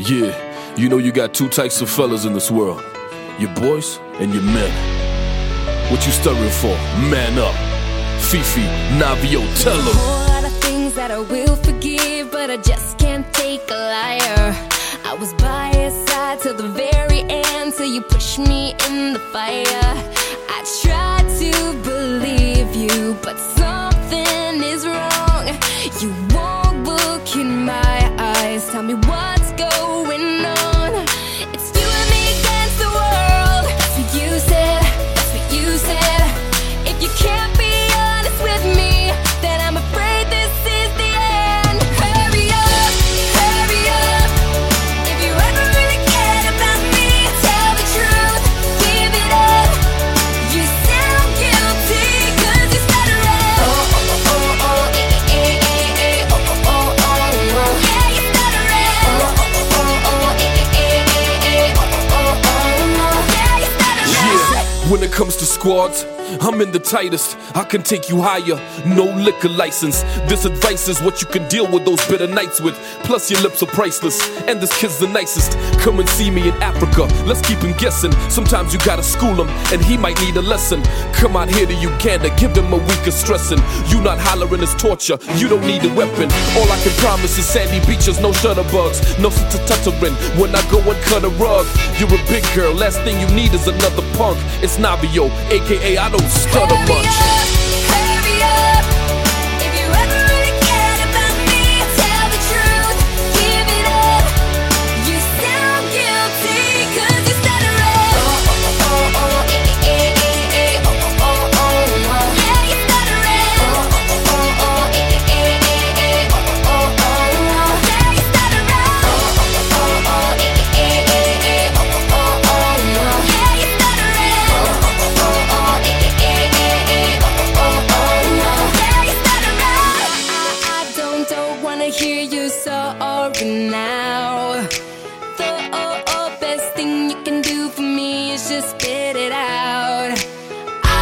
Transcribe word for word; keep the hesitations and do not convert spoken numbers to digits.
Yeah, you know you got two types of fellas in this world. Your boys and your men. What you stuttering for? Man up. Fifi, Navio, tell them. A whole lot of things that I will forgive, but I just can't take a liar. I was by your side till the very end, till you pushed me in the fire. I tried to believe you, but something is wrong. You won't look in my eyes, tell me what's going on. It's you and me against the world. That's what you said, that's what you said. If you can't be honest with me, then I'm afraid this is the end. Hurry up, hurry up. If you ever really cared about me, tell the truth, give it up. You sound guilty, cause you stutter up. Oh, oh, oh, oh, eh, eh, eh, eh, oh, oh, oh, oh. Yeah, you stutter up. Oh, oh, oh, oh, eh, eh, eh, eh, oh, oh, oh. Yeah, you stutter up. Yeah, when it comes to squads, I'm in the tightest, I can take you higher, no liquor license. This advice is what you can deal with those bitter nights with. Plus your lips are priceless, and this kid's the nicest. Come and see me in Africa, let's keep him guessing. Sometimes you gotta school him, and he might need a lesson. Come out here to Uganda, give him a week of stressing. You not hollering is torture, you don't need a weapon. All I can promise is sandy beaches, no shutterbugs, no stuttering when I go and cut a rug. You're a big girl, last thing you need is another punk. It's Navio, aka I don't stutter Hurry much. up, hurry up. If you ever really cared about me, tell the truth, give it up. You sound guilty, cause you stutter up. Oh, oh, oh, oh, eh, eh, eh, eh, oh, oh, oh, oh. Yeah, you stutter up. Oh, oh, oh, oh, eh, eh, eh, eh, oh, oh, oh. Yeah, you stutter up. Oh, oh, oh, oh, eh, eh, eh, eh, oh, oh, oh. Yeah, you stutter up. Oh, oh, oh, oh, eh, eh, eh, eh, oh, oh, oh. Yeah, you stutter up. I, I don't, don't wanna hear you sorry now.